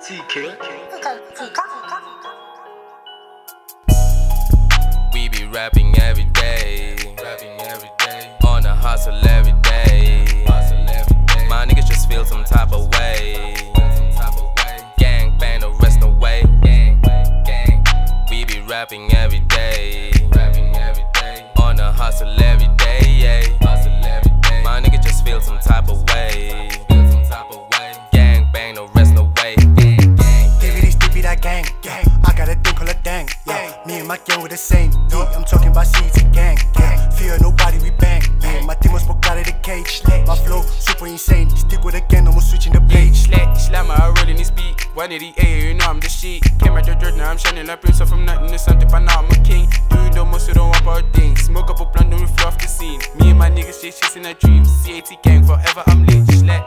TK. We be rapping every day, on the hustle every day. My niggas just feel some type of way. Gang bang, the rest no way. We be rapping every day, on the hustle every day. My niggas just feel some type of way. Gang bang, the rest no way. Dippity stippy that gang. I got a thing called a dang. Me and my gang were the same. I'm talking about seeds and gang. Fear nobody, we bang. My team was broke out of the cage. My flow super insane. Stick with a gang, almost switching the page. Slammer, I roll in this beat. 188, you know I'm the shit. Came out the dirt, now I'm shining like Prince. So from nothing to something, but now I'm a king. Doing the most, you don't want about things. Smoke up a blunt, don't flow off the scene. Me and my niggas chase shit in a dream. CAT gang, forever I'm lit. Slap.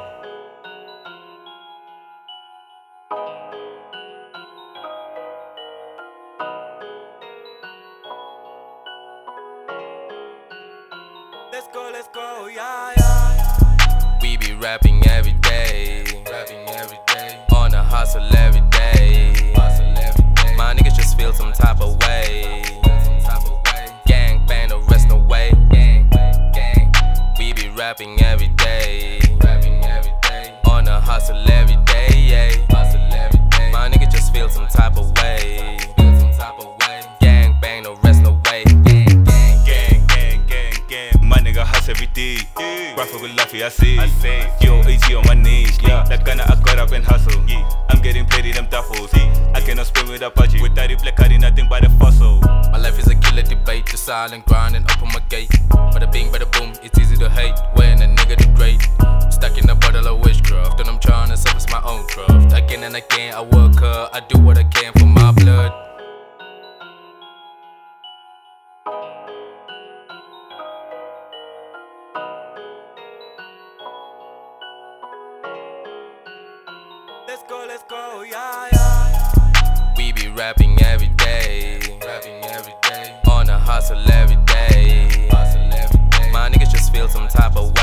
Let's go, yeah. We be rapping every day, on the hustle every day. My niggas just feel some type of way. Gang bang, the rest no way. We be rapping every day, on the hustle every day. My niggas just feel some type of way. Gang bang, the rest no way. My nigga hustle every day. Rifle with Luffy, I say. Yo, AG on my knees. That kinda I got up and hustle. I'm getting paid in them duffels. I cannot spin with a budget. With that black card, nothing but a fossil. My life is a killer debate, the silent grind and open my gate. Bada bing, bada boom, it's easy to hate when a nigga degrade. Stuck in a bottle of witchcraft, and I'm trying to surface my own craft. Again and again, I work hard, I do what I can for my blood. Let's go, yeah. We be rapping every day, on the hustle every day. My niggas just feel some type of way.